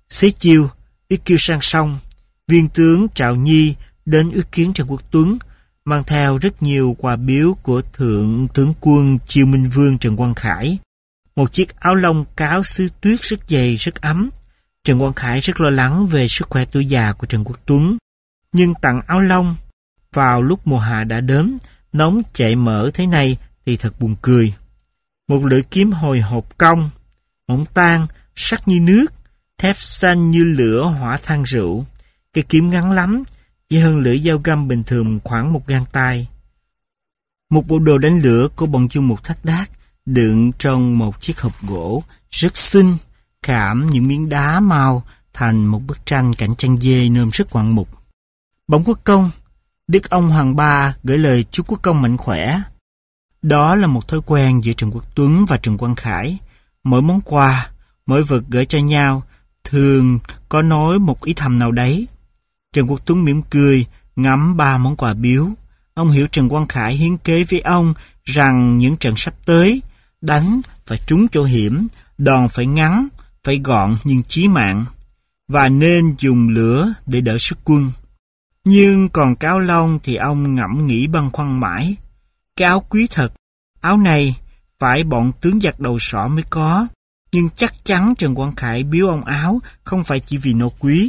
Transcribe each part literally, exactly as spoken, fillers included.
Xế chiều, Yết Kiêu sang sông, viên tướng Trạo Nhi đến yết kiến Trần Quốc Tuấn, mang theo rất nhiều quà biếu của thượng tướng quân Chiêu Minh Vương Trần Quang Khải. Một chiếc áo lông cáo sứ tuyết rất dày, rất ấm. Trần Quang Khải rất lo lắng về sức khỏe tuổi già của Trần Quốc Tuấn, nhưng tặng áo lông vào lúc mùa hạ đã đến, nóng chạy mỡ thế này thì thật buồn cười. Một lưỡi kiếm hồi hộp cong, mỏng tan, sắc như nước, thép xanh như lửa hỏa than rượu. Cây kiếm ngắn lắm, chỉ hơn lưỡi dao găm bình thường khoảng một gang tay. Một bộ đồ đánh lửa của bọn Chu Mục Thác Đác đựng trong một chiếc hộp gỗ rất xinh, khảm những miếng đá màu thành một bức tranh cảnh chăn dê nôm rất ngoạn mục. Bỗng Quốc Công, Đức ông Hoàng Ba gửi lời chúc Quốc Công mạnh khỏe. Đó là một thói quen giữa Trần Quốc Tuấn và Trần Quang Khải. Mỗi món quà, mỗi vật gửi cho nhau thường có nói một ý thầm nào đấy. Trần Quốc Tuấn mỉm cười, ngắm ba món quà biếu. Ông hiểu Trần Quang Khải hiến kế với ông rằng những trận sắp tới, đánh phải trúng chỗ hiểm, đòn phải ngắn, phải gọn nhưng chí mạng, và nên dùng lửa để đỡ sức quân. Nhưng còn cái áo lông thì ông ngẫm nghĩ băn khoăn mãi. Cái áo quý thật, áo này phải bọn tướng giặc đầu sỏ mới có, nhưng chắc chắn Trần Quang Khải biếu ông áo không phải chỉ vì nó quý.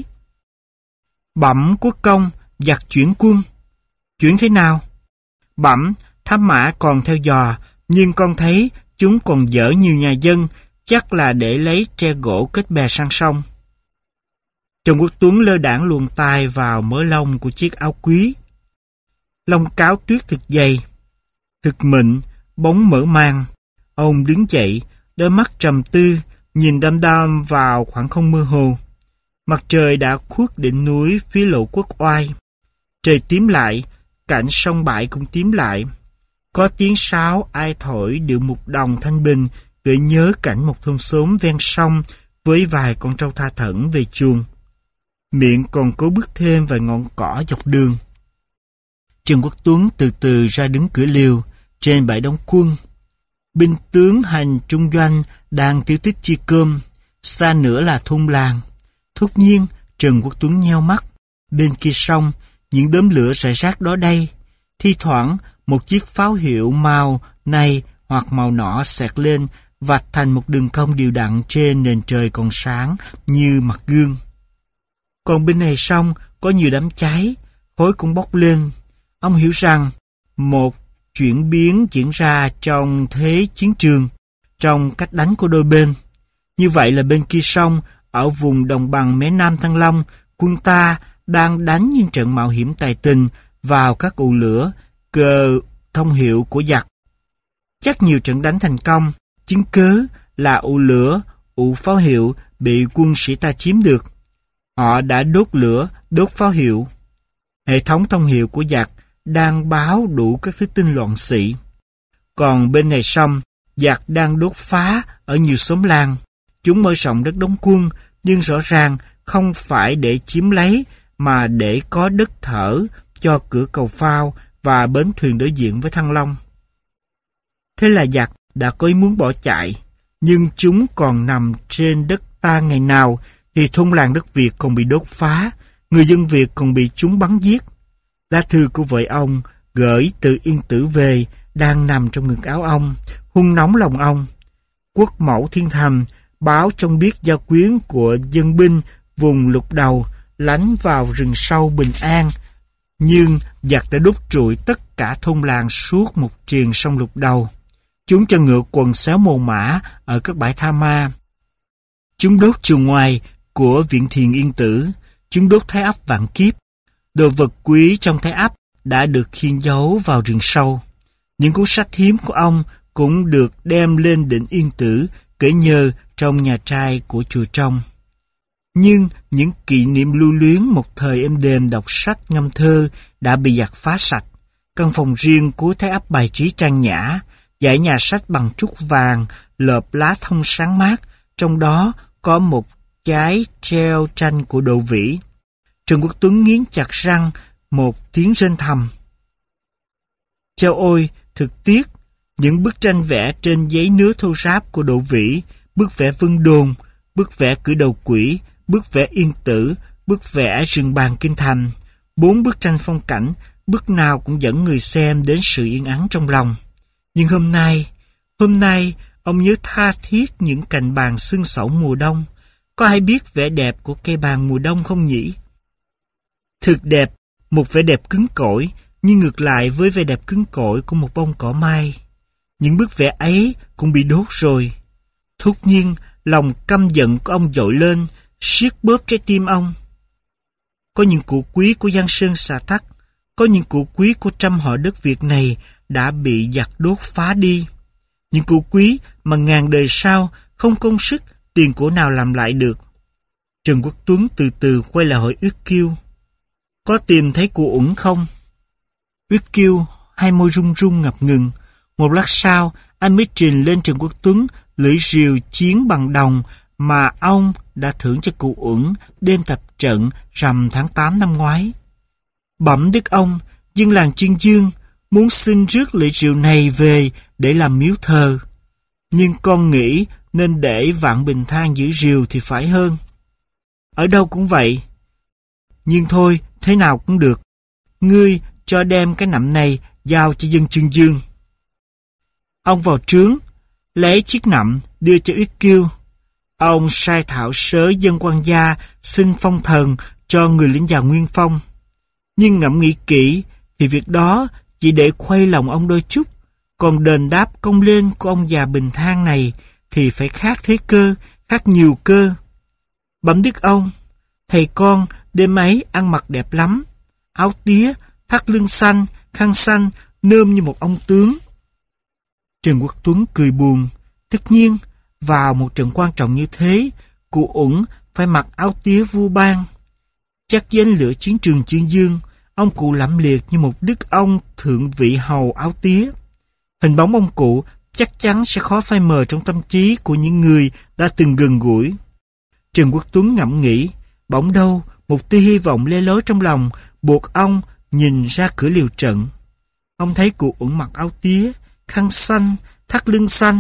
Bẩm Quốc Công, giặc chuyển quân. Chuyển thế nào? Bẩm, thám mã còn theo dò, nhưng con thấy chúng còn dở nhiều nhà dân, chắc là để lấy tre gỗ kết bè sang sông. Trần Quốc Tuấn lơ đãng luồn tay vào mớ lông của chiếc áo quý. Lông cáo tuyết thực dày, thực mịn, bóng mở mang. Ông đứng dậy, đôi mắt trầm tư, nhìn đăm đăm vào khoảng không mơ hồ. Mặt trời đã khuất đỉnh núi phía Lộ Quốc Oai. Trời tím lại, cảnh sông bãi cũng tím lại. Có tiếng sáo ai thổi điệu mục đồng thanh bình, gợi nhớ cảnh một thôn xóm ven sông với vài con trâu tha thẩn về chuồng. Miệng còn cố bước thêm vài ngọn cỏ dọc đường. Trần Quốc Tuấn từ từ ra đứng cửa liều trên bãi đóng quân. Binh tướng hành trung doanh đang tiêu tích chia cơm, xa nữa là thôn làng. Thốt nhiên Trần Quốc Tuấn nheo mắt. Bên kia sông, những đốm lửa rải rác đó đây. Thi thoảng một chiếc pháo hiệu màu này hoặc màu nọ xẹt lên, vạch thành một đường cong đều đặn trên nền trời còn sáng như mặt gương. Còn bên này sông có nhiều đám cháy, khói cũng bốc lên. Ông hiểu rằng một chuyển biến diễn ra trong thế chiến trường, trong cách đánh của đôi bên. Như vậy là bên kia sông, ở vùng đồng bằng mé Nam Thăng Long, quân ta đang đánh những trận mạo hiểm tài tình vào các ụ lửa, cờ thông hiệu của giặc. Chắc nhiều trận đánh thành công, chứng cớ là ụ lửa, ụ pháo hiệu bị quân sĩ ta chiếm được. Họ đã đốt lửa, đốt pháo hiệu. Hệ thống thông hiệu của giặc đang báo đủ các thứ tin loạn xị. Còn bên này sông, giặc đang đốt phá ở nhiều xóm làng. Chúng mở rộng đất đóng quân, nhưng rõ ràng không phải để chiếm lấy, mà để có đất thở cho cửa cầu phao và bến thuyền đối diện với Thăng Long. Thế là giặc đã có ý muốn bỏ chạy, nhưng chúng còn nằm trên đất ta ngày nào, thì thôn làng đất Việt còn bị đốt phá, người dân Việt còn bị chúng bắn giết. Lá thư của vợ ông gửi từ Yên Tử về đang nằm trong ngực áo ông, hun nóng lòng ông. Quốc mẫu Thiên Thành báo trong biết giao quyến của dân binh vùng Lục Đầu lánh vào rừng sâu bình an, nhưng giặc đã đốt trụi tất cả thôn làng suốt một triền sông Lục Đầu. Chúng cho ngựa quần xéo mồ mã ở các bãi tha ma. Chúng đốt chuồng ngoài của viện thiền Yên Tử. Chúng đốt Thái Ấp Vạn Kiếp. Đồ vật quý trong Thái Ấp đã được khiêng giấu vào rừng sâu. Những cuốn sách hiếm của ông cũng được đem lên đỉnh Yên Tử, kể nhờ trong nhà trai của chùa Trong. Nhưng những kỷ niệm lưu luyến một thời êm đềm đọc sách ngâm thơ đã bị giặc phá sạch. Căn phòng riêng của Thái Ấp bài trí trang nhã, dãy nhà sách bằng trúc vàng, lợp lá thông sáng mát, trong đó có một trái treo tranh của Đỗ Vĩ. Trần Quốc Tuấn nghiến chặt răng, một tiếng rên thầm. Chao ôi, thực tiếc, những bức tranh vẽ trên giấy nứa thô ráp của Đỗ Vĩ, bức vẽ Vân Đồn, bức vẽ Cử Đầu Quỷ, bức vẽ yên tử, bức vẽ rừng bàn kinh thành, bốn bức tranh phong cảnh, bức nào cũng dẫn người xem đến sự yên ắng trong lòng. Nhưng hôm nay, hôm nay, ông nhớ tha thiết những cành bàn xương sẩu mùa đông. Có ai biết vẻ đẹp của cây bàn mùa đông không nhỉ? Thực đẹp, một vẻ đẹp cứng cỏi, nhưng ngược lại với vẻ đẹp cứng cỏi của một bông cỏ mai. Những bức vẽ ấy cũng bị đốt rồi. Thốt nhiên, lòng căm giận của ông dội lên, siết bóp trái tim ông. Có những cụ quý của Giang Sơn Xà Tắc, có những cụ quý của trăm họ đất Việt này đã bị giặc đốt phá đi. Những cụ quý mà ngàn đời sau không công sức tiền của nào làm lại được. Trần Quốc Tuấn từ từ quay lại hỏi Yết Kiêu: có tìm thấy cụ Uẩn không? Yết Kiêu hai môi run run ngập ngừng. Một lát sau, anh mới trình lên Trần Quốc Tuấn lưỡi rìu chiến bằng đồng mà ông đã thưởng cho cụ Uẩn đêm tập trận rằm tháng tám năm ngoái. Bẩm đức ông, dân làng Chương Dương muốn xin rước lưỡi rìu này về để làm miếu thờ. Nhưng con nghĩ nên để Vạn Bình Thang giữ rìu thì phải hơn. Ở đâu cũng vậy. Nhưng thôi, thế nào cũng được. Ngươi cho đem cái nậm này giao cho dân Chương Dương. Ông vào trướng, lấy chiếc nậm đưa cho Yết Kiêu. Ông sai thảo sớ dân quan gia xin phong thần cho người lính già Nguyên Phong. Nhưng ngẫm nghĩ kỹ thì việc đó chỉ để khuây lòng ông đôi chút, còn đền đáp công lên của ông già Bình Thang này thì phải khác thế cơ, khác nhiều cơ. Bẩm đức ông, thầy con đêm ấy ăn mặc đẹp lắm, áo tía, thắt lưng xanh, khăn xanh, nơm như một ông tướng. Trần Quốc Tuấn cười buồn. Tất nhiên, vào một trận quan trọng như thế, cụ Uẩn phải mặc áo tía vua ban. Chắc danh lửa chiến trường Chương Dương, ông cụ lẫm liệt như một đức ông thượng vị hầu áo tía. Hình bóng ông cụ chắc chắn sẽ khó phai mờ trong tâm trí của những người đã từng gần gũi. Trần Quốc Tuấn ngẫm nghĩ, bỗng đâu một tia hy vọng le lói trong lòng buộc ông nhìn ra cửa liều trận. Ông thấy cụ Uẩn mặc áo tía, khăn xanh, thắt lưng xanh,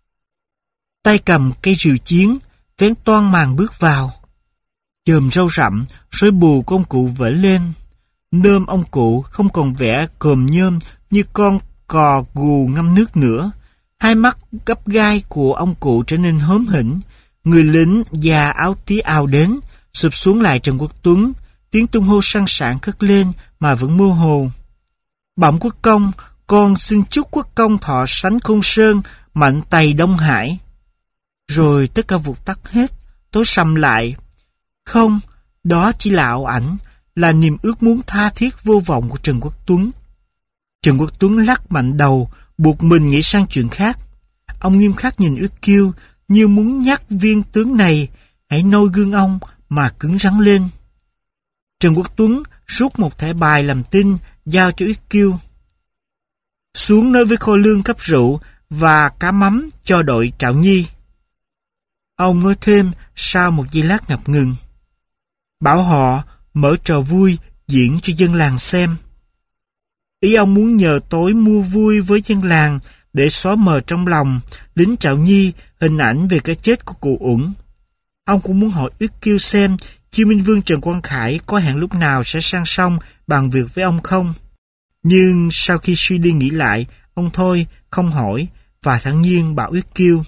tay cầm cây rìu chiến, vén toan màn bước vào. Chòm râu rậm, rối bù của ông cụ vỡ lên. Nơm ông cụ không còn vẻ còm nhôm như con cò gù ngâm nước nữa. Hai mắt gấp gai của ông cụ trở nên hóm hỉnh. Người lính già áo tía ào đến, sụp xuống lại Trần Quốc Tuấn. Tiếng tung hô sang sảng cất lên mà vẫn mơ hồ. Bẩm quốc công, con xin chúc quốc công thọ sánh Côn Sơn, mạnh tày Đông Hải. Rồi tất cả vụt tắt hết, tối sầm lại. Không, đó chỉ là ảo ảnh, là niềm ước muốn tha thiết vô vọng của Trần Quốc Tuấn. Trần Quốc Tuấn lắc mạnh đầu, buộc mình nghĩ sang chuyện khác. Ông nghiêm khắc nhìn Yết Kiêu, như muốn nhắc viên tướng này hãy noi gương ông mà cứng rắn lên. Trần Quốc Tuấn rút một thẻ bài làm tin giao cho Yết Kiêu. Xuống nói với kho lương cấp rượu và cá mắm cho đội Trạo Nhi. Ông nói thêm sau một giây lát ngập ngừng. Bảo họ mở trò vui diễn cho dân làng xem. Ý ông muốn nhờ tối mua vui với dân làng để xóa mờ trong lòng lính Trạo Nhi hình ảnh về cái chết của cụ Uẩn. Ông cũng muốn hỏi Yết Kiêu xem Chiêu Minh Vương Trần Quang Khải có hẹn lúc nào sẽ sang sông bàn việc với ông không. Nhưng sau khi suy đi nghĩ lại, ông thôi không hỏi và thản nhiên bảo Yết Kiêu.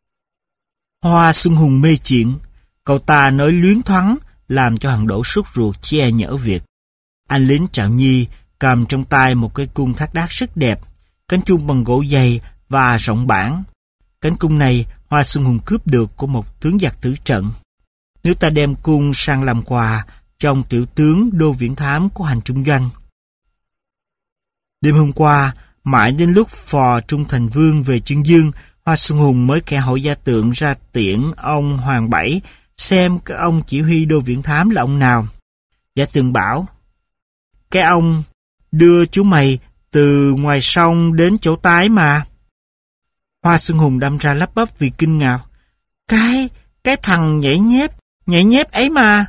Hoa Xuân Hùng mê chuyện, cậu ta nói luyến thoáng làm cho thằng Đỗ sốt ruột che nhỡ việc. Anh lính Trạo Nhi cầm trong tay một cái cung thác đát rất đẹp, cánh chuông bằng gỗ dày và rộng bản. Cánh cung này Hoa Xuân Hùng cướp được của một tướng giặc tử trận. Nếu ta đem cung sang làm quà trong tiểu tướng Đô Viễn Thám của hành trung doanh. Đêm hôm qua, mãi đến lúc phò Trung Thành Vương về Chương Dương, Hoa Xuân Hùng mới kẻ hội gia tượng ra tiễn ông Hoàng Bảy xem cái ông chỉ huy Đô Viễn Thám là ông nào. Giả tượng bảo, cái ông đưa chú mày từ ngoài sông đến chỗ tái mà. Hoa Xuân Hùng đâm ra lắp bắp vì kinh ngạc. Cái, cái thằng nhảy nhép, nhảy nhép ấy mà.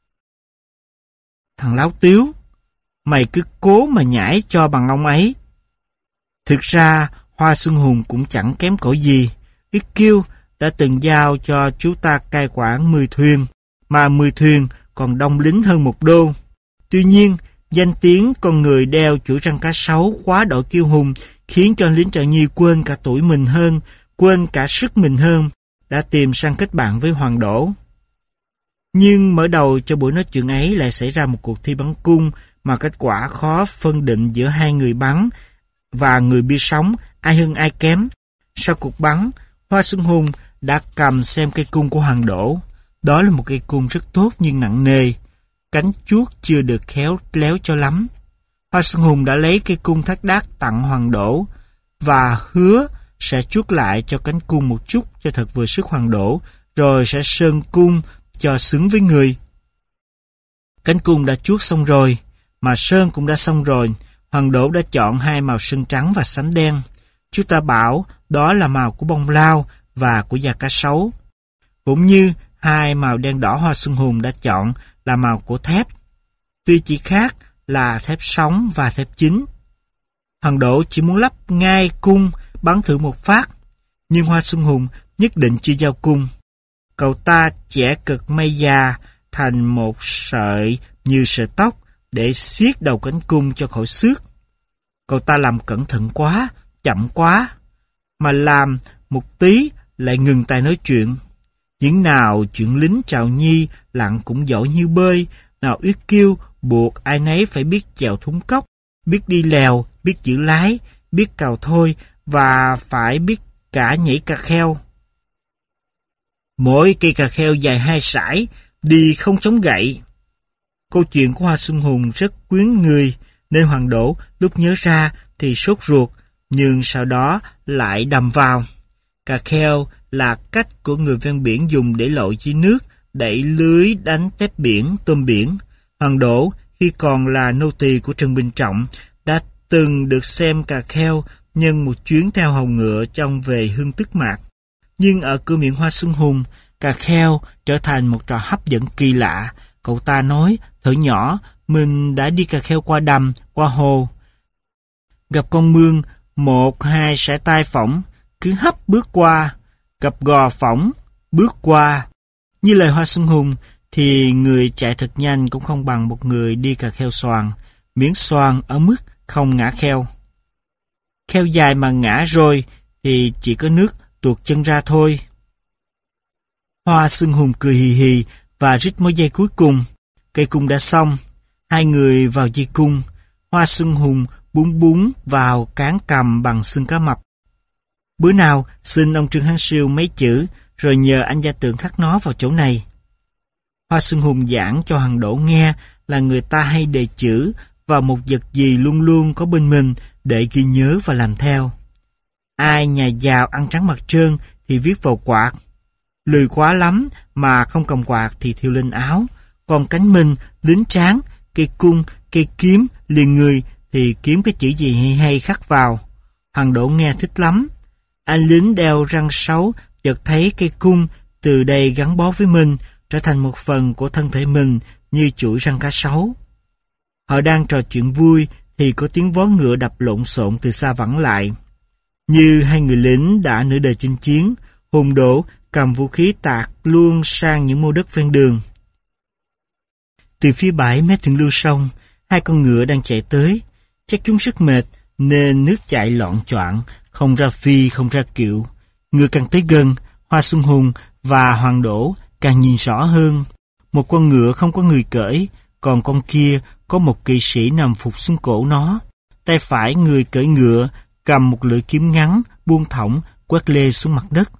Thằng láo tiếu, mày cứ cố mà nhảy cho bằng ông ấy. Thực ra, Hoa Xuân Hùng cũng chẳng kém cỏi gì. Yết Kiêu đã từng giao cho chú ta cai quản mười thuyền. mà mười thuyền còn đông lính hơn một đô. Tuy nhiên, danh tiếng con người đeo chuỗi răng cá sấu quá độ kiêu hùng khiến cho lính Trào Nhi quên cả tuổi mình hơn, quên cả sức mình hơn, đã tìm sang kết bạn với Hoàng Đỗ. Nhưng mở đầu cho buổi nói chuyện ấy lại xảy ra một cuộc thi bắn cung mà kết quả khó phân định giữa hai người bắn và người bia sống, ai hơn ai kém. Sau cuộc bắn, Hoa Xuân Hùng đã cầm xem cây cung của Hoàng Đỗ. Đó là một cây cung rất tốt nhưng nặng nề, cánh chuốt chưa được khéo léo cho lắm. Hoa Xuân Hùng đã lấy cây cung thác đác tặng Hoàng Đỗ và hứa sẽ chuốt lại cho cánh cung một chút cho thật vừa sức Hoàng Đỗ, rồi sẽ sơn cung cho xứng với người. Cánh cung đã chuốt xong rồi, mà sơn cũng đã xong rồi. Hoàng Đỗ đã chọn hai màu sơn trắng và sánh đen. Chúng ta bảo đó là màu của bông lau và của da cá sấu. Cũng như hai màu đen đỏ Hoa Xuân Hùng đã chọn là màu của thép. Tuy chỉ khác là thép sống và thép chính. Hoàng Đỗ chỉ muốn lắp ngay cung bắn thử một phát, nhưng Hoa Xuân Hùng nhất định chưa giao cung. Cậu ta chẻ cực mây già thành một sợi như sợi tóc để siết đầu cánh cung cho khỏi xước. Cậu ta làm cẩn thận quá, chậm quá, mà làm một tí lại ngừng tay nói chuyện. Những nào chuyện lính Trào Nhi lặn cũng giỏi như bơi, nào Yết Kiêu buộc ai nấy phải biết chèo thúng cốc, biết đi lèo, biết giữ lái, biết cào thôi và phải biết cả nhảy cà kheo. Mỗi cây cà kheo dài hai sải, đi không chống gậy. Câu chuyện của Hoa Xuân Hùng rất quyến người, nên Hoàng Đỗ lúc nhớ ra thì sốt ruột, nhưng sau đó lại đầm vào. Cà kheo là cách của người ven biển dùng để lội dưới nước, đẩy lưới đánh tép biển, tôm biển. Hoàng Đỗ, khi còn là nô tỳ của Trần Bình Trọng, đã từng được xem cà kheo nhân một chuyến theo hầu ngựa trong về Hương Tức Mạc. Nhưng ở cửa miệng Hoa Xuân Hùng, cà kheo trở thành một trò hấp dẫn kỳ lạ. Cậu ta nói, thở nhỏ, mình đã đi cà kheo qua đầm, qua hồ. Gặp con mương, một hai sải tay phỏng, cứ hấp bước qua. Gặp gò phỏng, bước qua. Như lời Hoa Xuân Hùng, thì người chạy thật nhanh cũng không bằng một người đi cà kheo xoàn, miễn xoàn ở mức không ngã kheo. Kheo dài mà ngã rồi thì chỉ có nước tuột chân ra thôi. Hoa Xuân Hùng cười hì hì và rít mối dây cuối cùng. Cây cung đã xong. Hai người vào dây cung. Hoa Xuân Hùng búng búng vào cán cầm bằng xương cá mập. Bữa nào xin ông Trương Hán Siêu mấy chữ, rồi nhờ anh Gia Tượng khắc nó vào chỗ này. Hoa Xuân Hùng giảng cho Hoàng Đỗ nghe là người ta hay đề chữ vào một vật gì luôn luôn có bên mình để ghi nhớ và làm theo. Ai nhà giàu ăn trắng mặt trơn thì viết vào quạt. Lười quá lắm mà không cầm quạt thì thiêu lên áo. Còn cánh mình, lính tráng, cây cung, cây kiếm, liền người thì kiếm cái chữ gì hay hay khắc vào. Hoàng Đỗ nghe thích lắm. Anh lính đeo răng sấu chợt thấy cây cung từ đây gắn bó với mình, trở thành một phần của thân thể mình như chuỗi răng cá sấu. Họ đang trò chuyện vui thì có tiếng vó ngựa đập lộn xộn từ xa vẳng lại. Như hai người lính đã nửa đời chinh chiến, Hùng Đỗ cầm vũ khí tạt luôn sang những mô đất ven đường. Từ phía bãi mé thượng lưu sông, hai con ngựa đang chạy tới. Chắc chúng rất mệt nên nước chạy loạn choạng, không ra phi không ra kiệu. Ngựa càng tới gần, Hoa Xuân Hùng và Hoàng Đỗ càng nhìn rõ hơn. Một con ngựa không có người cưỡi, còn con kia có một kỵ sĩ nằm phục xuống cổ nó. Tay phải người cưỡi ngựa cầm một lưỡi kiếm ngắn, buông thõng, quét lê xuống mặt đất.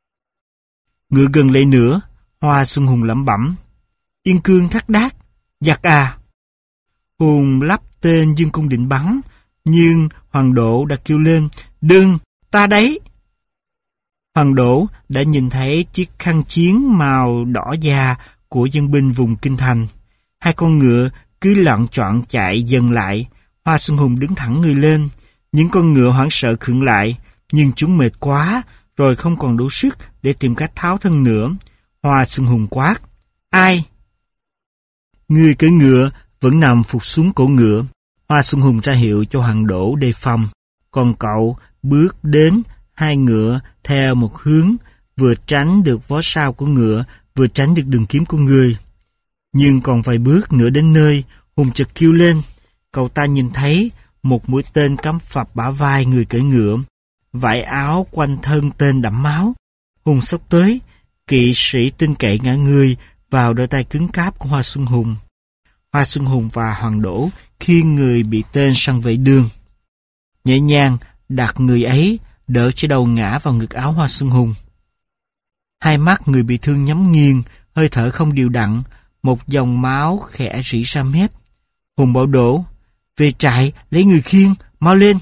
Ngựa gần lại nữa, Hoa Xuân Hùng lẩm bẩm: Yên Cương Thác Đác, giặc à! Hùng lắp tên dương cung định bắn, nhưng Hoàng Đỗ đã kêu lên: Đừng, ta đấy! Hoàng Đỗ đã nhìn thấy chiếc khăn chiến màu đỏ da của dân binh vùng kinh thành. Hai con ngựa cứ loạn choạng chạy dần lại. Hoa Xuân Hùng đứng thẳng người lên. Những con ngựa hoảng sợ khựng lại, nhưng chúng mệt quá, rồi không còn đủ sức để tìm cách tháo thân nữa. Hoa Xuân Hùng quát: Ai? Người cưỡi ngựa vẫn nằm phục xuống cổ ngựa. Hoa Xuân Hùng ra hiệu cho Hoàng Đỗ đề phòng. Còn cậu bước đến hai ngựa theo một hướng, vừa tránh được vó sau của ngựa, vừa tránh được đường kiếm của người. Nhưng còn vài bước nữa đến nơi, Hùng chợt kêu lên. Cậu ta nhìn thấy một mũi tên cắm phập bả vai người cưỡi ngựa, vải áo quanh thân tên đẫm máu. Hùng xốc tới, kỵ sĩ tin cậy ngã người vào đôi tay cứng cáp của Hoa Xuân Hùng. Hoa Xuân Hùng và Hoàng Đỗ khiêng người bị tên sang vệ đường, nhẹ nhàng đặt người ấy đỡ cho đầu ngã vào ngực áo Hoa Xuân Hùng. Hai mắt người bị thương nhắm nghiền, hơi thở không đều đặn, một dòng máu khẽ rỉ ra mép. Hùng bảo Đỗ, về trại lấy người khiêng, mau lên.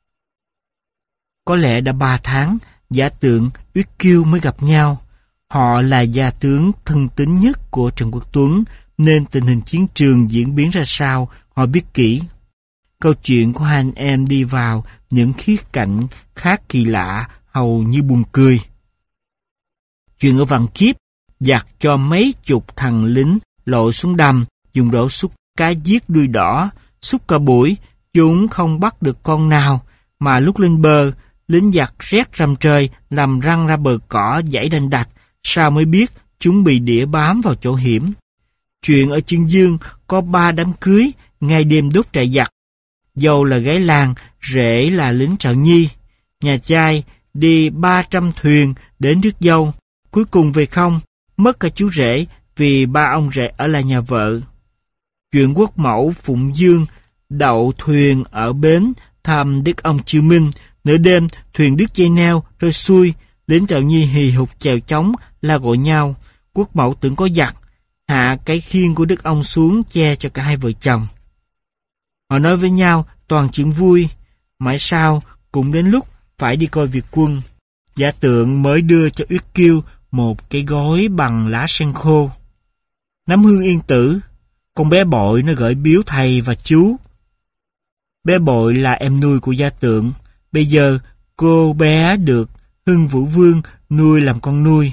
Có lẽ đã ba tháng, Giả Tượng, Uyết Kiêu mới gặp nhau. Họ là gia tướng thân tín nhất của Trần Quốc Tuấn, nên tình hình chiến trường diễn biến ra sao, họ biết kỹ. Câu chuyện của hai anh em đi vào những khía cạnh khác kỳ lạ, hầu như buồn cười. Chuyện ở Vạn Kiếp, giặc cho mấy chục thằng lính lội xuống đầm, dùng rổ xúc cá giết đuôi đỏ, xúc cả buổi, chúng không bắt được con nào, mà lúc lên bờ, lính giặc rét rằm trời, làm răng ra bờ cỏ dãy đành đạch, sao mới biết chúng bị đĩa bám vào chỗ hiểm. Chuyện ở Chương Dương có ba đám cưới, ngày đêm đốt trại giặc. Dâu là gái làng, rể là lính Trạo Nhi. Nhà trai đi ba trăm thuyền đến rước dâu, cuối cùng về không, mất cả chú rể vì ba ông rể ở lại nhà vợ. Chuyện Quốc Mẫu Phụng Dương đậu thuyền ở bến thăm đức ông Chiêu Minh, nửa đêm thuyền đứt dây neo rơi xuôi, lính Trạo Nhi hì hục chèo chống la gọi nhau. Quốc Mẫu tưởng có giặc, hạ cái khiên của đức ông xuống che cho cả hai vợ chồng. Họ nói với nhau toàn chuyện vui, mãi sau cũng đến lúc phải đi coi việc quân. Giả Tượng mới đưa cho Uyết Kiêu một cái gói bằng lá sen khô. Nắm hương yên tử, con bé Bội nó gửi biếu thầy và chú. Bé Bội là em nuôi của Giả Tượng, bây giờ cô bé được Hưng Vũ Vương nuôi làm con nuôi.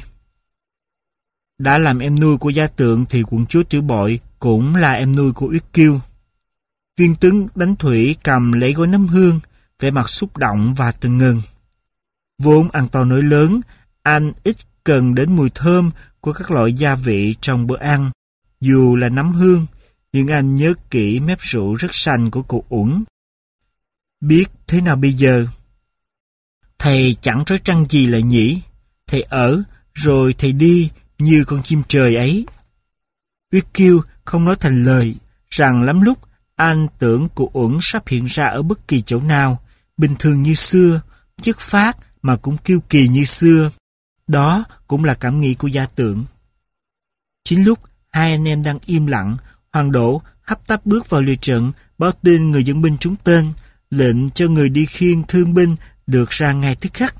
Đã làm em nuôi của Giả Tượng thì quận chúa Tiểu Bội cũng là em nuôi của Uyết Kiêu. Viên tướng đánh thủy cầm lấy gói nấm hương, vẻ mặt xúc động và từng ngừng. Vốn ăn to nổi lớn, anh ít cần đến mùi thơm của các loại gia vị trong bữa ăn. Dù là nấm hương, nhưng anh nhớ kỹ mép rượu rất sành của cụ Uẩn. Biết thế nào bây giờ? Thầy chẳng trói trăng gì lại nhỉ? Thầy ở, rồi thầy đi như con chim trời ấy. Uyết Kiêu không nói thành lời, rằng lắm lúc anh tưởng cụ Uẩn sắp hiện ra ở bất kỳ chỗ nào, bình thường như xưa, chất phác mà cũng kiêu kỳ như xưa. Đó cũng là cảm nghĩ của Giả Tượng. Chính lúc hai anh em đang im lặng, Hoàng Đỗ hấp tấp bước vào lều trận, báo tin người dẫn binh trúng tên, lệnh cho người đi khiêng thương binh được ra ngay tức khắc.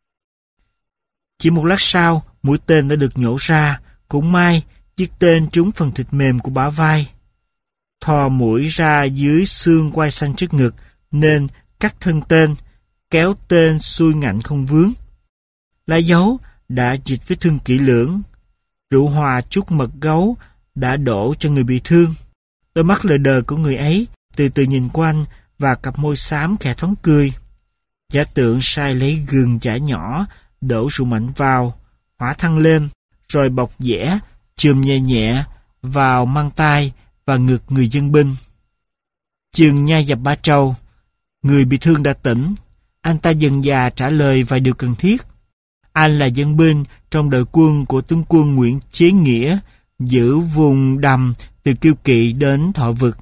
Chỉ một lát sau, mũi tên đã được nhổ ra, cũng may chiếc tên trúng phần thịt mềm của bả vai. Thò mũi ra dưới xương quai xanh trước ngực, nên cắt thân tên, kéo tên xuôi ngạnh không vướng. Lá dấu đã dịch vết thương kỹ lưỡng. Rượu hòa chút mật gấu đã đổ cho người bị thương. Đôi mắt lờ đờ của người ấy từ từ nhìn quanh và cặp môi xám khẽ thoáng cười. Giả Tượng sai lấy gừng chả nhỏ, đổ rượu mạnh vào, hỏa thăng lên, rồi bọc dẻ, chườm nhẹ nhẹ vào mang tay và ngực người dân binh. Chừng nhai dập ba trâu, người bị thương đã tỉnh. Anh ta dần dà trả lời vài điều cần thiết. Anh là dân binh trong đội quân của tướng quân Nguyễn Chế Nghĩa, giữ vùng đầm từ Kiêu Kỵ đến Thọ Vực.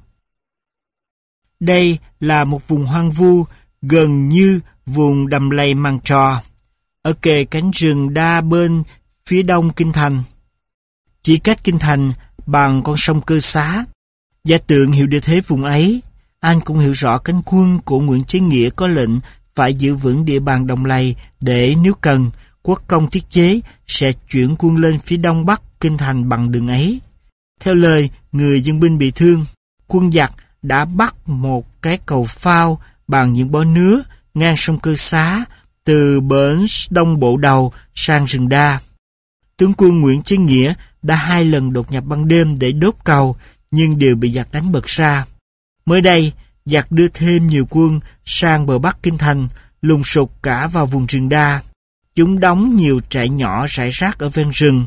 Đây là một vùng hoang vu, gần như vùng đầm lầy Màn Trò, ở kề cánh rừng đa bên phía đông kinh thành. Chỉ cách kinh thành bằng con sông Cơ Xá. Giả Tượng hiểu địa thế vùng ấy. Anh cũng hiểu rõ cánh quân của Nguyễn Chế Nghĩa có lệnh phải giữ vững địa bàn đồng lầy để nếu cần, quốc công thiết chế sẽ chuyển quân lên phía đông bắc kinh thành bằng đường ấy. Theo lời người dân binh bị thương, quân giặc đã bắt một cái cầu phao bằng những bó nứa ngang sông Cơ Xá từ bến Đông Bộ Đầu sang rừng đa. Tướng quân Nguyễn Chế Nghĩa đã hai lần đột nhập ban đêm để đốt cầu, nhưng đều bị giặc đánh bật ra. Mới đây, giặc đưa thêm nhiều quân sang bờ bắc kinh thành, lùng sục cả vào vùng rừng đa. Chúng đóng nhiều trại nhỏ rải rác ở ven rừng,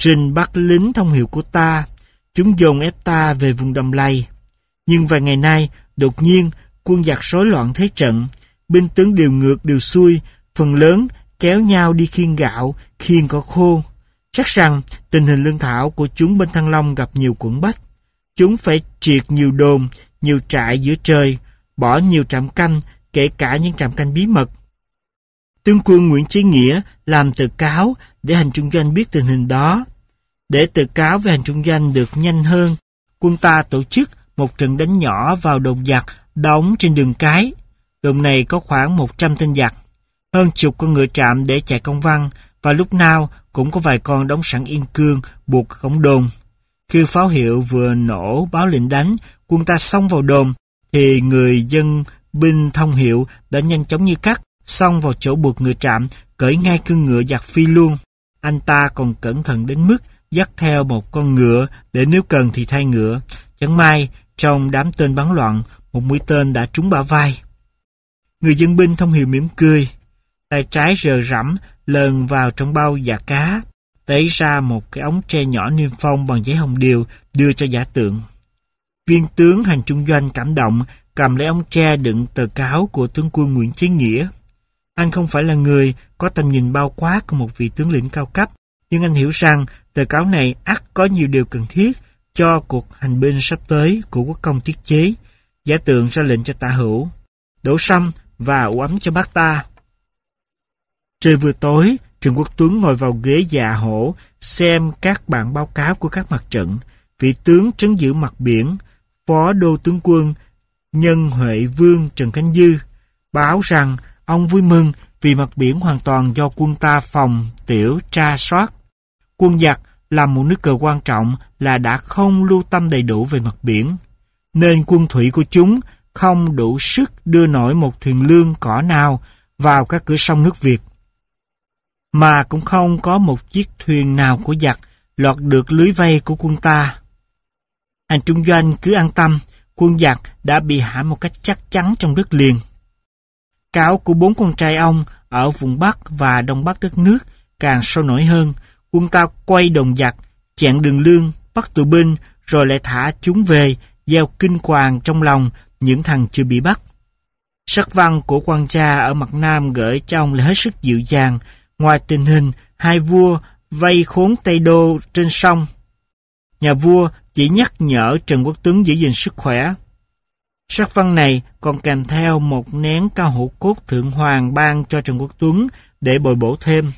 Trình bắt lính thông hiệu của ta. Chúng dồn ép ta về vùng đầm lầy. Nhưng vài ngày nay, đột nhiên, quân giặc rối loạn thế trận. Binh tướng đều ngược đều xuôi, phần lớn kéo nhau đi khiêng gạo, khiêng cỏ khô. Chắc rằng tình hình lương thảo của chúng bên Thăng Long gặp nhiều quẫn bách. Chúng phải triệt nhiều đồn, nhiều trại giữa trời, bỏ nhiều trạm canh, kể cả những trạm canh bí mật. Tướng quân Nguyễn Chí Nghĩa làm tờ cáo để hành trung doanh biết tình hình đó. Để tờ cáo về hành trung doanh được nhanh hơn, quân ta tổ chức một trận đánh nhỏ vào đồn giặc đóng trên đường Cái. Đồn này có khoảng một trăm tên giặc, hơn chục con ngựa trạm để chạy công văn, và lúc nào cũng có vài con đóng sẵn yên cương buộc cổng đồn. Khi pháo hiệu vừa nổ báo lệnh đánh, quân ta xông vào đồn, thì người dân binh thông hiệu đã nhanh chóng như cắt, xông vào chỗ buộc ngựa trạm, cởi ngay cương ngựa giặc phi luôn. Anh ta còn cẩn thận đến mức dắt theo một con ngựa để nếu cần thì thay ngựa. Chẳng may, trong đám tên bắn loạn, một mũi tên đã trúng bả vai. Người dân binh thông hiệu mỉm cười, tay trái rờ rẫm lờn vào trong bao dạ cá, lấy ra một cái ống tre nhỏ niêm phong bằng giấy hồng điều đưa cho giả tượng. Viên tướng hành trung doanh cảm động cầm lấy ống tre đựng tờ cáo của tướng quân Nguyễn Chí Nghĩa. Anh không phải là người có tầm nhìn bao quát của một vị tướng lĩnh cao cấp, nhưng anh hiểu rằng tờ cáo này ắt có nhiều điều cần thiết cho cuộc hành binh sắp tới của quốc công tiết chế. Giả tượng ra lệnh cho Tả Hữu đổ sâm và ủ ấm cho bác ta. Trời vừa tối, Trần Quốc Tuấn ngồi vào ghế dạ hổ xem các bản báo cáo của các mặt trận. Vị tướng trấn giữ mặt biển, phó đô tướng quân Nhân Huệ Vương Trần Khánh Dư báo rằng ông vui mừng vì mặt biển hoàn toàn do quân ta phòng tiểu tra soát. Quân giặc làm một nước cờ quan trọng là đã không lưu tâm đầy đủ về mặt biển, nên quân thủy của chúng không đủ sức đưa nổi một thuyền lương cỏ nào vào các cửa sông nước Việt, mà cũng không có một chiếc thuyền nào của giặc lọt được lưới vây của quân ta. Hành trung doanh cứ an tâm, quân giặc đã bị hãm một cách chắc chắn trong đất liền. Cáo của bốn con trai ông ở vùng Bắc và Đông Bắc đất nước càng sôi nổi hơn. Quân ta quay đồn giặc, chặn đường lương, bắt tù binh, rồi lại thả chúng về, gieo kinh hoàng trong lòng những thằng chưa bị bắt. Sắc văn của quan cha ở mặt Nam gửi cho ông là hết sức dịu dàng. Ngoài tình hình hai vua vây khốn Tây Đô trên sông, nhà vua chỉ nhắc nhở Trần Quốc Tuấn giữ gìn sức khỏe. Sắc văn này còn kèm theo một nén cao hổ cốt Thượng Hoàng ban cho Trần Quốc Tuấn để bồi bổ thêm.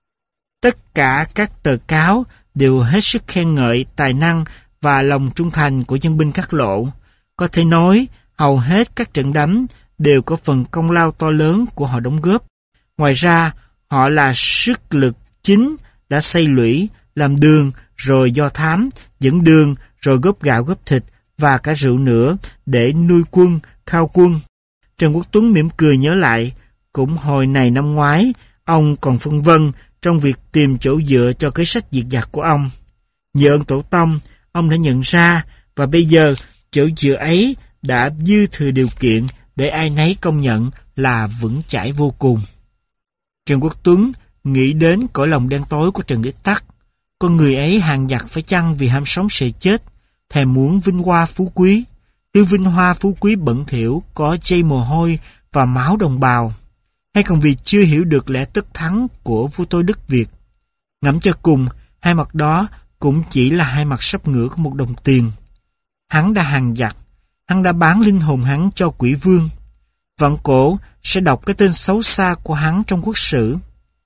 Tất cả các tờ cáo đều hết sức khen ngợi tài năng và lòng trung thành của dân binh các lộ. Có thể nói, hầu hết các trận đánh đều có phần công lao to lớn của họ đóng góp. Ngoài ra, họ là sức lực chính đã xây lũy, làm đường, rồi do thám, dẫn đường, rồi góp gạo góp thịt và cả rượu nữa để nuôi quân, khao quân. Trần Quốc Tuấn mỉm cười nhớ lại, cũng hồi này năm ngoái, ông còn phân vân trong việc tìm chỗ dựa cho kế sách diệt giặc của ông. Nhờ ơn tổ tông, ông đã nhận ra, và bây giờ chỗ dựa ấy đã dư thừa điều kiện để ai nấy công nhận là vững chãi vô cùng. Trần Quốc Tuấn nghĩ đến cõi lòng đen tối của Trần Ích Tắc. Con người ấy hàng giặc phải chăng vì ham sống sợ chết, thèm muốn vinh hoa phú quý. Thứ vinh hoa phú quý bẩn thỉu có chây mồ hôi và máu đồng bào, hay còn vì chưa hiểu được lẽ tất thắng của vua tôi đất Việt. Ngẫm cho cùng, hai mặt đó cũng chỉ là hai mặt sắp ngửa của một đồng tiền. Hắn đã hàng giặc, hắn đã bán linh hồn hắn cho quỷ vương. Vạn cổ sẽ đọc cái tên xấu xa của hắn trong quốc sử.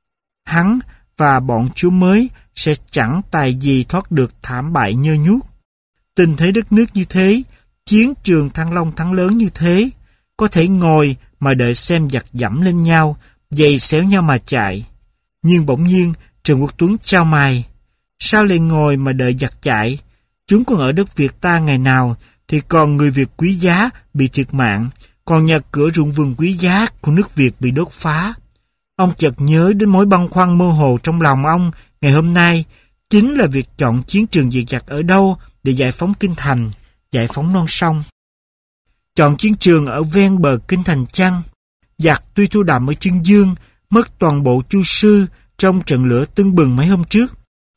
Hắn và bọn chúa mới sẽ chẳng tài gì thoát được thảm bại nhơ nhuốc. Tình thế đất nước như thế, chiến trường Thăng Long thắng lớn như thế, có thể ngồi mà đợi xem giặc dẫm lên nhau, giày xéo nhau mà chạy. Nhưng bỗng nhiên Trần Quốc Tuấn chau mày. Sao lại ngồi mà đợi giặc chạy? Chúng còn ở đất Việt ta ngày nào thì còn người Việt quý giá bị thiệt mạng, còn nhà cửa ruộng vườn quý giá của nước Việt bị đốt phá. Ông chợt nhớ đến mối băn khoăn mơ hồ trong lòng ông ngày hôm nay, chính là việc chọn chiến trường diệt giặc ở đâu để giải phóng kinh thành, giải phóng non sông. Chọn chiến trường ở ven bờ kinh thành chăng? Giặc tuy thua đậm ở Chương Dương, mất toàn bộ Chu Sư trong trận lửa tưng bừng mấy hôm trước,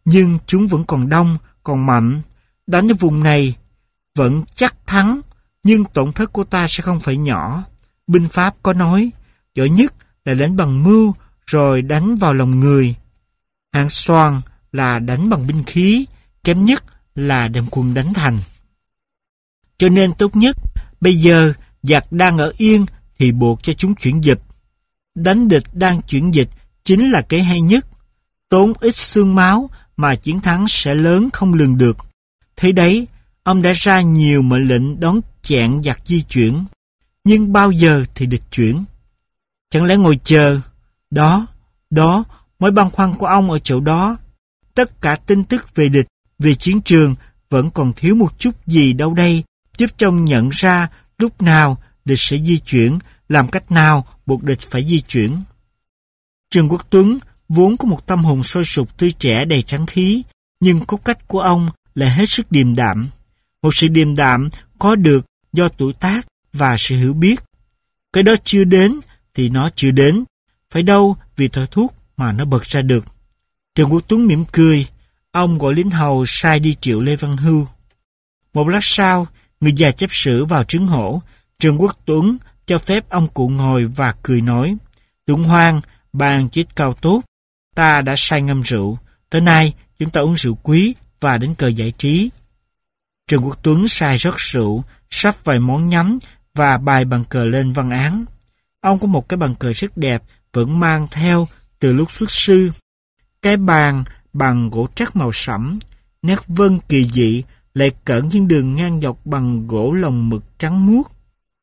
Nhưng chúng vẫn còn đông, còn mạnh. Đánh ở vùng này vẫn chắc thắng, nhưng tổn thất của ta sẽ không phải nhỏ. Binh Pháp có nói, giỏi nhất là đánh bằng mưu, rồi đánh vào lòng người. Hạng soàn là đánh bằng binh khí, kém nhất là đem quân đánh thành. Cho nên tốt nhất, bây giờ giặc đang ở yên thì buộc cho chúng chuyển dịch. Đánh địch đang chuyển dịch chính là cái hay nhất. Tốn ít xương máu mà chiến thắng sẽ lớn không lường được. Thế đấy, ông đã ra nhiều mệnh lệnh đón chặn giặc di chuyển. Nhưng bao giờ thì địch chuyển? Chẳng lẽ ngồi chờ? Đó, đó, mối băn khoăn của ông ở chỗ đó. Tất cả tin tức về địch, về chiến trường vẫn còn thiếu một chút gì đâu đây, giúp trông nhận ra lúc nào địch sẽ di chuyển, làm cách nào buộc địch phải di chuyển. Trần Quốc Tuấn vốn có một tâm hồn sôi sục tươi trẻ đầy trắng khí, nhưng cốt cách của ông lại hết sức điềm đạm. Một sự điềm đạm có được do tuổi tác và sự hiểu biết. Cái đó chưa đến thì nó chưa đến, phải đâu vì thổi thuốc mà nó bật ra được. Trần Quốc Tuấn mỉm cười, ông gọi lính hầu sai đi triệu Lê Văn Hưu. Một lát sau, người già chép sử vào trướng hổ. Trần Quốc Tuấn cho phép ông cụ ngồi và cười nói, Tuấn Hoan, bàn chết cao tốt, ta đã say ngâm rượu, tới nay chúng ta uống rượu quý và đến cờ giải trí. Trần Quốc Tuấn sai rót rượu, sắp vài món nhắm và bài bàn cờ lên văn án. Ông có một cái bàn cờ rất đẹp, vẫn mang theo từ lúc xuất sư. Cái bàn bằng gỗ trắc màu sẫm, nét vân kỳ dị, lại cẩn những đường ngang dọc bằng gỗ lồng mực trắng muốt.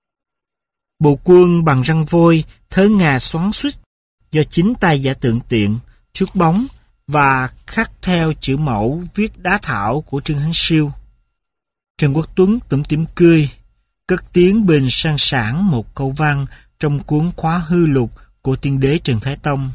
Bộ quân bằng răng vôi, thớ ngà xoắn xuýt, do chính tay giả tượng tiện, chuốt bóng và khắc theo chữ mẫu viết đá thảo của Trương Hán Siêu. Trần Quốc Tuấn tủm tỉm cười, cất tiếng bên sang sảng một câu văn trong cuốn Khóa Hư Lục của tiên đế Trần Thái Tông.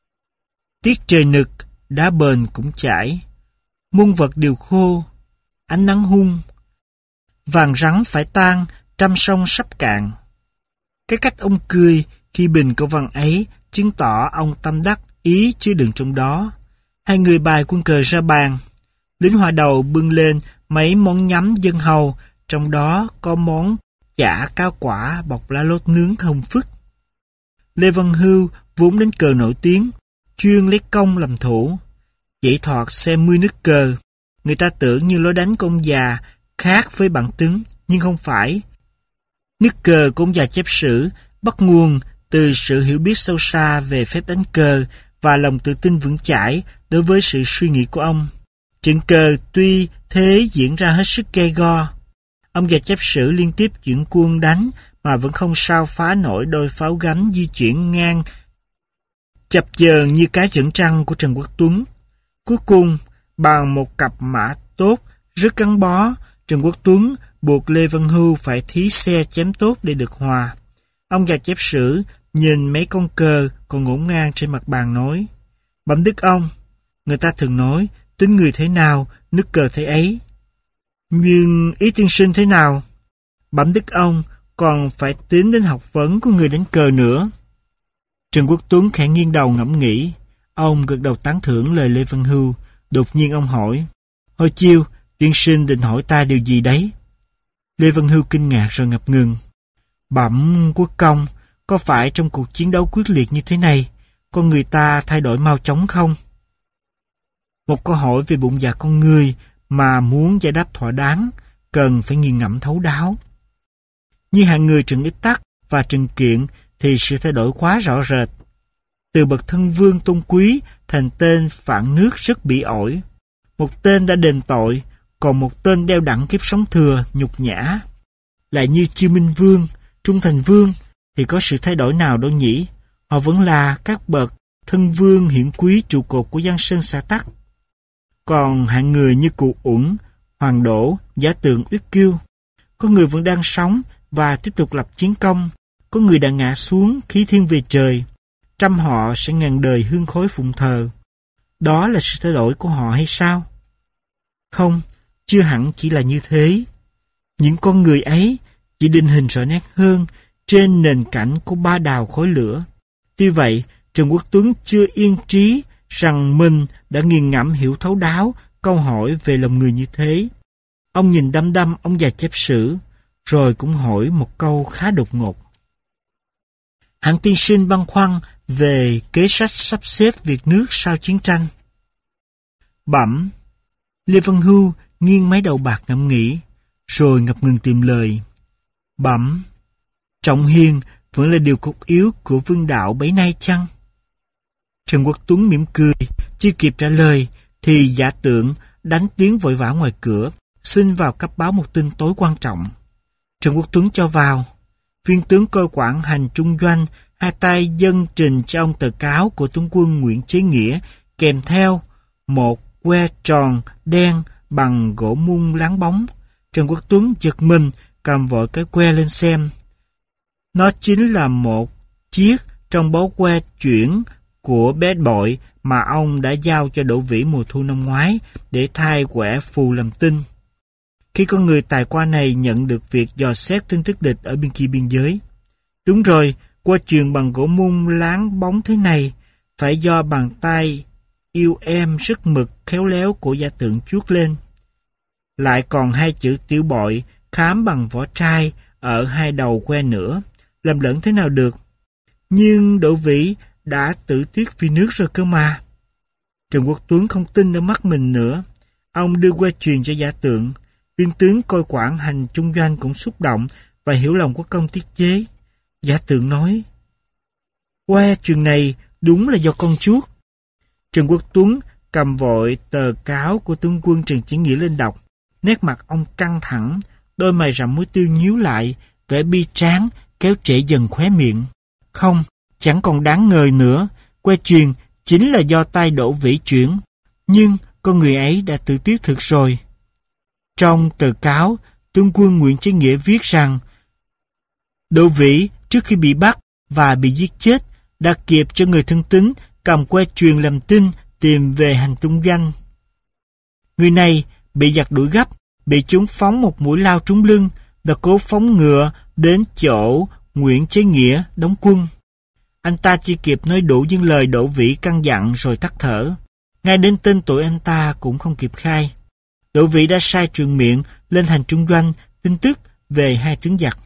Tiết trời nực, đá bền cũng chảy, muôn vật đều khô, ánh nắng hung, vàng rắn phải tan, trăm sông sắp cạn. Cái cách ông cười khi bình câu văn ấy chứng tỏ ông tâm đắc ý chứa đựng trong đó. Hai người bài quân cờ ra bàn. Lính hòa đầu bưng lên mấy món nhắm dân hầu, trong đó có món chả cao quả bọc lá lốt nướng thơm phức. Lê Văn Hưu vốn đánh cờ nổi tiếng, chuyên lấy công làm thủ. Dãy thọt xem mươi nước cờ, người ta tưởng như lối đánh của ông già khác với bản tính, nhưng không phải. Nước cờ của ông già chép sử bắt nguồn từ sự hiểu biết sâu xa về phép đánh cờ và lòng tự tin vững chãi đối với sự suy nghĩ của ông. Trận cờ tuy thế diễn ra hết sức gay go. Ông già chép sử liên tiếp chuyển quân đánh mà vẫn không sao phá nổi đôi pháo gánh di chuyển ngang chập chờn như cái chưởng trăng của Trần Quốc Tuấn. Cuối cùng, bằng một cặp mã tốt rất gắn bó, Trần Quốc Tuấn buộc Lê Văn Hưu phải thí xe chém tốt để được hòa. Ông già chép sử nhìn mấy con cờ còn ngổn ngang trên mặt bàn nói, bẩm đức ông, người ta thường nói tính người thế nào, nước cờ thế ấy. Nhưng ý tiên sinh thế nào? Bẩm đức ông, còn phải tính đến học vấn của người đánh cờ nữa. Trần Quốc Tuấn khẽ nghiêng đầu ngẫm nghĩ. Ông gật đầu tán thưởng lời Lê Văn Hưu. Đột nhiên ông hỏi, hồi chiều, tiên sinh định hỏi ta điều gì đấy? Lê Văn Hưu kinh ngạc rồi ngập ngừng. Bẩm quốc công, có phải trong cuộc chiến đấu quyết liệt như thế này, con người ta thay đổi mau chóng không? Một câu hỏi về bụng dạ con người mà muốn giải đáp thỏa đáng, cần phải nghiền ngẫm thấu đáo. Như hạng người Trần Ích Tắc và Trần Kiện thì sự thay đổi quá rõ rệt. Từ bậc thân vương tôn quý thành tên phản nước rất bị ổi. Một tên đã đền tội, còn một tên đeo đẳng kiếp sống thừa, nhục nhã. Lại như Chiêu Minh Vương, Trung Thành Vương thì có sự thay đổi nào đâu nhỉ? Họ vẫn là các bậc thân vương hiển quý trụ cột của Giang Sơn xã Tắc. Còn hạng người như Cụ Uẩn, Hoàng Đỗ, Giả Tượng, Uyết Kiêu, có người vẫn đang sống và tiếp tục lập chiến công, có người đã ngã xuống khí thiên về trời. Trăm họ sẽ ngàn đời hương khói phụng thờ. Đó là sự thay đổi của họ hay sao? Không, chưa hẳn chỉ là như thế. Những con người ấy chỉ định hình rõ nét hơn trên nền cảnh của ba đào khói lửa. Tuy vậy, Trần Quốc Tuấn chưa yên trí rằng mình đã nghiền ngẫm hiểu thấu đáo câu hỏi về lòng người như thế. Ông nhìn đăm đăm ông già chép sử, rồi cũng hỏi một câu khá đột ngột. Hạng tiên sinh băn khoăn về kế sách sắp xếp việc nước sau chiến tranh. Bẩm. Lê Văn Hưu nghiêng mái đầu bạc ngẫm nghĩ, rồi ngập ngừng tìm lời. Bẩm. Trọng hiền vẫn là điều cốt yếu của vương đạo bấy nay chăng? Trần Quốc Tuấn mỉm cười, chưa kịp trả lời thì Giả Tượng đánh tiếng vội vã ngoài cửa, xin vào cấp báo một tin tối quan trọng. Trần Quốc Tuấn cho vào. Viên tướng coi quản hành trung doanh hai tay dâng trình cho ông tờ cáo của tướng quân Nguyễn Chế Nghĩa, kèm theo một que tròn đen bằng gỗ mung láng bóng. Trần Quốc Tuấn giật mình, cầm vội cái que lên xem. Nó chính là một chiếc trong báu que chuyển của bé bội mà ông đã giao cho Đỗ Vĩ mùa thu năm ngoái để thay quẻ phù làm tinh. Khi con người tài qua này nhận được việc dò xét tin tức địch ở bên kia biên giới. Đúng rồi, qua truyền bằng gỗ mung láng bóng thế này, phải do bàn tay yêu em rất mực khéo léo của Giả Tượng chuốt lên. Lại còn hai chữ Tiểu Bội khám bằng vỏ trai ở hai đầu que nữa, làm lẫn thế nào được. Nhưng Đỗ Vĩ đã tử tiết vì nước rồi cơ mà. Trần Quốc Tuấn không tin ở mắt mình nữa. Ông đưa que truyền cho Giả Tượng. Viên tướng coi quản hành trung doanh cũng xúc động và hiểu lòng quốc công tiết chế. Giả Tượng nói, que truyền này đúng là do con chuốt. Trần Quốc Tuấn cầm vội tờ cáo của tướng quân Trần Chí Nghĩa lên đọc. Nét mặt ông căng thẳng, đôi mày rậm mũi tiêu nhíu lại, vẻ bi tráng kéo trễ dần khóe miệng. Không, chẳng còn đáng ngờ nữa, que truyền chính là do tay Đỗ Vĩ chuyển, nhưng con người ấy đã tự tiết thực rồi. Trong tờ cáo, tướng quân Nguyễn Chí Nghĩa viết rằng Đỗ Vĩ trước khi bị bắt và bị giết chết đã kịp cho người thân tín cầm que truyền làm tin tìm về hành trung doanh. Người này bị giặc đuổi gấp, bị chúng phóng một mũi lao trúng lưng, đã cố phóng ngựa đến chỗ Nguyễn Chế Nghĩa đóng quân. Anh ta chỉ kịp nói đủ những lời Đỗ Vĩ căn dặn rồi tắt thở. Ngay đến tên tuổi anh ta cũng không kịp khai. Đỗ Vĩ đã sai truyền miệng lên hành trung doanh tin tức về hai tướng giặc.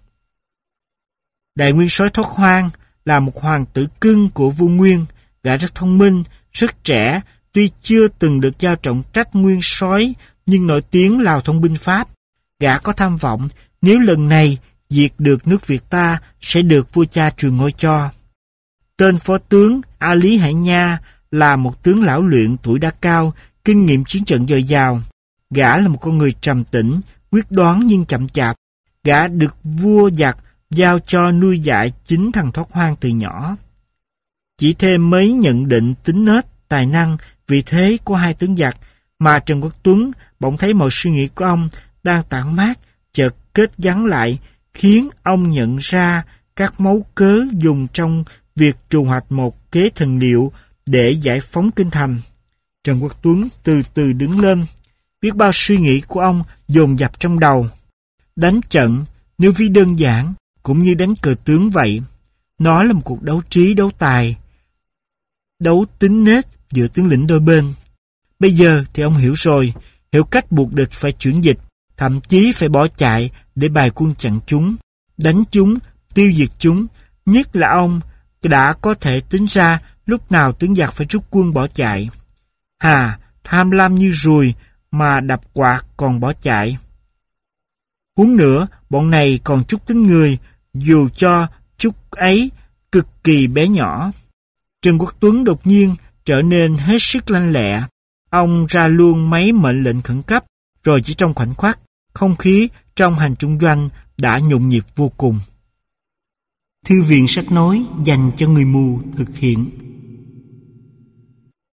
Đại nguyên soái Thoát Hoang là một hoàng tử cưng của vua Nguyên, gã rất thông minh, rất trẻ, tuy chưa từng được giao trọng trách nguyên soái nhưng nổi tiếng lào thông binh pháp. Gã có tham vọng nếu lần này diệt được nước Việt ta sẽ được vua cha truyền ngôi cho. Tên phó tướng A Lý Hải Nha là một tướng lão luyện tuổi đã cao, kinh nghiệm chiến trận dồi dào. Gã là một con người trầm tĩnh, quyết đoán nhưng chậm chạp. Gã được vua giặc giao cho nuôi dạy chính thằng Thoát Hoang từ nhỏ. Chỉ thêm mấy nhận định tính nết, tài năng, vị thế của hai tướng giặc mà Trần Quốc Tuấn bỗng thấy mọi suy nghĩ của ông đang tản mát, chợt kết gắn lại, khiến ông nhận ra các mấu cớ dùng trong việc trù hoạch một kế thần liệu để giải phóng kinh thành. Trần Quốc Tuấn từ từ đứng lên, biết bao suy nghĩ của ông dồn dập trong đầu. Đánh trận, nếu ví đơn giản, cũng như đánh cờ tướng vậy. Nó là một cuộc đấu trí, đấu tài, đấu tính nết giữa tướng lĩnh đôi bên. Bây giờ thì ông hiểu rồi, hiểu cách buộc địch phải chuyển dịch, thậm chí phải bỏ chạy để bài quân chặn chúng, đánh chúng, tiêu diệt chúng. Nhất là ông đã có thể tính ra lúc nào tướng giặc phải rút quân bỏ chạy. Hà, tham lam như ruồi mà đập quạt còn bỏ chạy. Huống nữa, bọn này còn chút tính người, dù cho chút ấy cực kỳ bé nhỏ. Trần Quốc Tuấn đột nhiên trở nên hết sức lanh lẹ. Ông ra luôn mấy mệnh lệnh khẩn cấp, rồi chỉ trong khoảnh khắc, không khí trong hành trung doanh đã nhộn nhịp vô cùng. Thư viện sách nói dành cho người mù thực hiện.